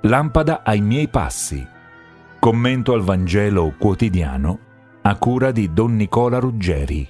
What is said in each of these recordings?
lampada ai miei passi. Commento al Vangelo quotidiano a cura di Don Nicola Ruggeri.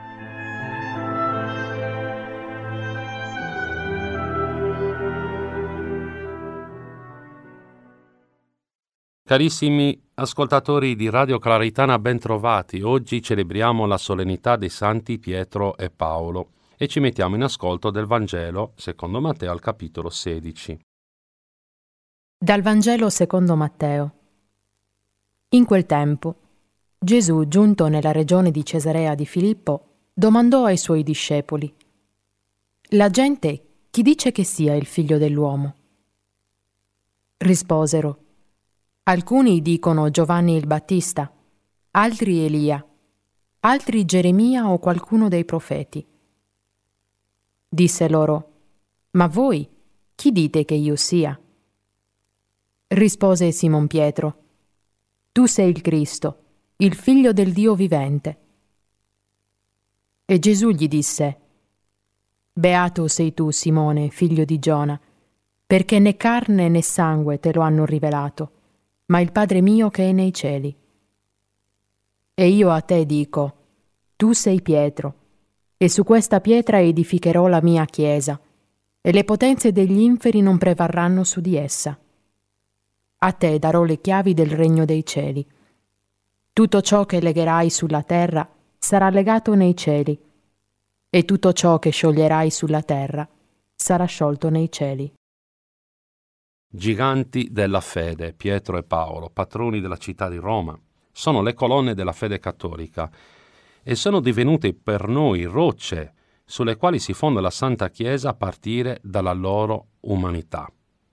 Carissimi ascoltatori di Radio Claritana, ben trovati. Oggi celebriamo la solennità dei Santi Pietro e Paolo e ci mettiamo in ascolto del Vangelo secondo Matteo al capitolo 16. Dal Vangelo secondo Matteo. In quel tempo, Gesù, giunto nella regione di Cesarea di Filippo, domandò ai suoi discepoli: «La gente chi dice che sia il figlio dell'uomo?» Risposero: «Alcuni dicono Giovanni il Battista, altri Elia, altri Geremia o qualcuno dei profeti». Disse loro: «Ma voi chi dite che io sia?» Rispose Simon Pietro: «Tu sei il Cristo, il Figlio del Dio vivente». E Gesù gli disse: «Beato sei tu, Simone, figlio di Giona, perché né carne né sangue te lo hanno rivelato, ma il Padre mio che è nei cieli. E io a te dico: tu sei Pietro, e su questa pietra edificherò la mia chiesa, e le potenze degli inferi non prevarranno su di essa. A te darò le chiavi del regno dei cieli. Tutto ciò che legherai sulla terra sarà legato nei cieli, e tutto ciò che scioglierai sulla terra sarà sciolto nei cieli». Giganti della fede, Pietro e Paolo, patroni della città di Roma, sono le colonne della fede cattolica e sono divenute per noi rocce sulle quali si fonda la Santa Chiesa a partire dalla loro umanità,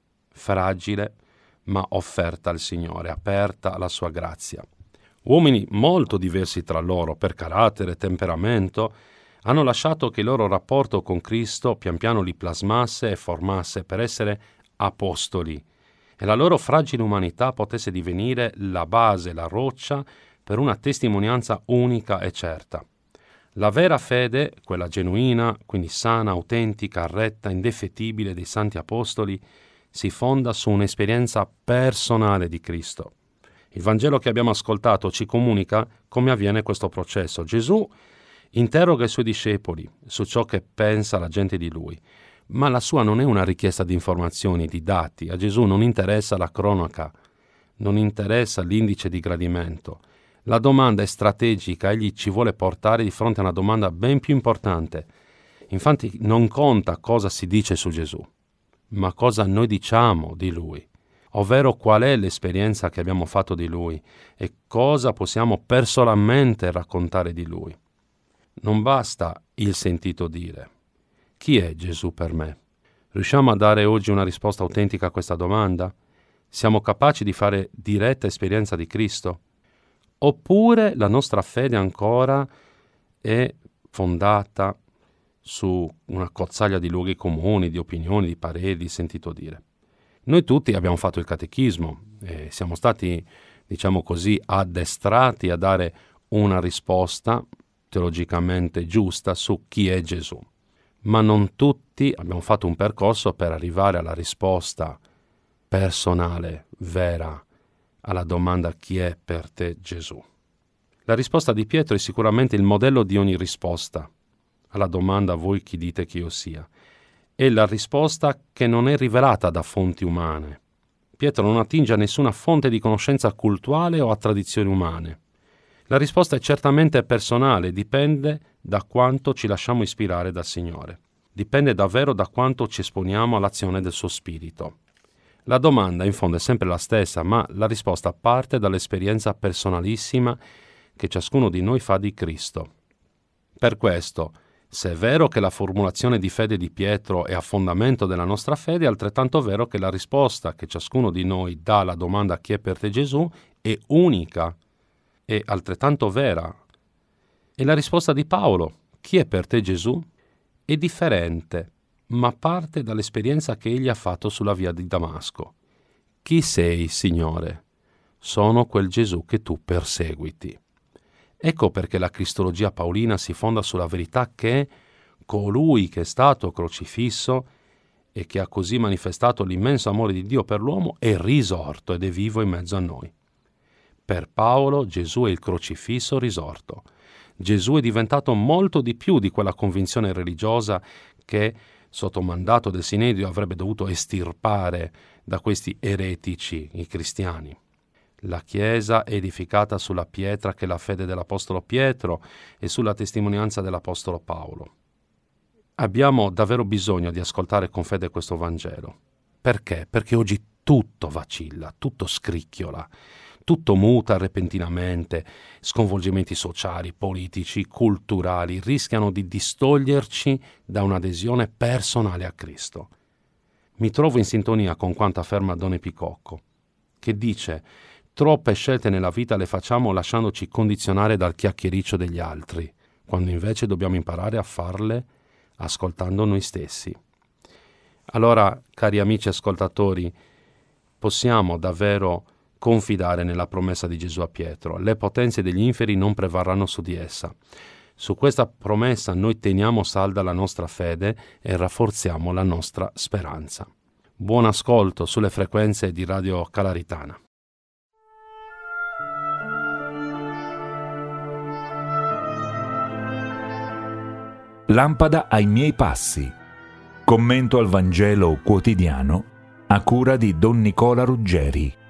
fragile ma offerta al Signore, aperta alla sua grazia. Uomini molto diversi tra loro per carattere e temperamento hanno lasciato che il loro rapporto con Cristo pian piano li plasmasse e formasse per essere apostoli e la loro fragile umanità potesse divenire la base, la roccia per una testimonianza unica e certa. La vera fede, quella genuina, quindi sana, autentica, retta, indefettibile dei santi apostoli, si fonda su un'esperienza personale di Cristo. Il Vangelo che abbiamo ascoltato ci comunica come avviene questo processo. Gesù interroga i suoi discepoli su ciò che pensa la gente di lui, ma la sua non è una richiesta di informazioni, di dati. A Gesù non interessa la cronaca, non interessa l'indice di gradimento. La domanda è strategica, egli ci vuole portare di fronte a una domanda ben più importante. Infatti non conta cosa si dice su Gesù, ma cosa noi diciamo di Lui, ovvero qual è l'esperienza che abbiamo fatto di Lui e cosa possiamo personalmente raccontare di Lui. Non basta il sentito dire. Chi è Gesù per me? Riusciamo a dare oggi una risposta autentica a questa domanda? Siamo capaci di fare diretta esperienza di Cristo? Oppure la nostra fede ancora è fondata su una cozzaglia di luoghi comuni, di opinioni, di pareri, di sentito dire? Noi tutti abbiamo fatto il catechismo e siamo stati, diciamo così, addestrati a dare una risposta teologicamente giusta su chi è Gesù. Ma non tutti abbiamo fatto un percorso per arrivare alla risposta personale, vera, alla domanda chi è per te Gesù. La risposta di Pietro è sicuramente il modello di ogni risposta alla domanda voi chi dite che io sia. È la risposta che non è rivelata da fonti umane. Pietro non attinge a nessuna fonte di conoscenza cultuale o a tradizioni umane. La risposta è certamente personale, dipende da quanto ci lasciamo ispirare dal Signore. Dipende davvero da quanto ci esponiamo all'azione del suo Spirito. La domanda in fondo è sempre la stessa, ma la risposta parte dall'esperienza personalissima che ciascuno di noi fa di Cristo. Per questo, se è vero che la formulazione di fede di Pietro è a fondamento della nostra fede, è altrettanto vero che la risposta che ciascuno di noi dà alla domanda chi è per te Gesù è unica, è altrettanto vera. E la risposta di Paolo, chi è per te Gesù, è differente, ma parte dall'esperienza che egli ha fatto sulla via di Damasco. Chi sei, Signore? Sono quel Gesù che tu perseguiti. Ecco perché la cristologia paolina si fonda sulla verità che colui che è stato crocifisso e che ha così manifestato l'immenso amore di Dio per l'uomo, è risorto ed è vivo in mezzo a noi. Per Paolo Gesù è il crocifisso risorto. Gesù è diventato molto di più di quella convinzione religiosa che, sotto mandato del Sinedrio, avrebbe dovuto estirpare da questi eretici, i cristiani. La Chiesa è edificata sulla pietra che è la fede dell'Apostolo Pietro e sulla testimonianza dell'Apostolo Paolo. Abbiamo davvero bisogno di ascoltare con fede questo Vangelo. Perché? Perché oggi tutto vacilla, tutto scricchiola, tutto muta repentinamente, sconvolgimenti sociali, politici, culturali rischiano di distoglierci da un'adesione personale a Cristo. Mi trovo in sintonia con quanto afferma Don Epicocco, che dice: troppe scelte nella vita le facciamo lasciandoci condizionare dal chiacchiericcio degli altri, quando invece dobbiamo imparare a farle ascoltando noi stessi. Allora, cari amici ascoltatori, possiamo davvero confidare nella promessa di Gesù a Pietro: le potenze degli inferi non prevarranno su di essa. Su questa promessa noi teniamo salda la nostra fede e rafforziamo la nostra speranza. Buon ascolto sulle frequenze di Radio Calaritana. Lampada ai miei passi. Commento al Vangelo quotidiano a cura di Don Nicola Ruggeri.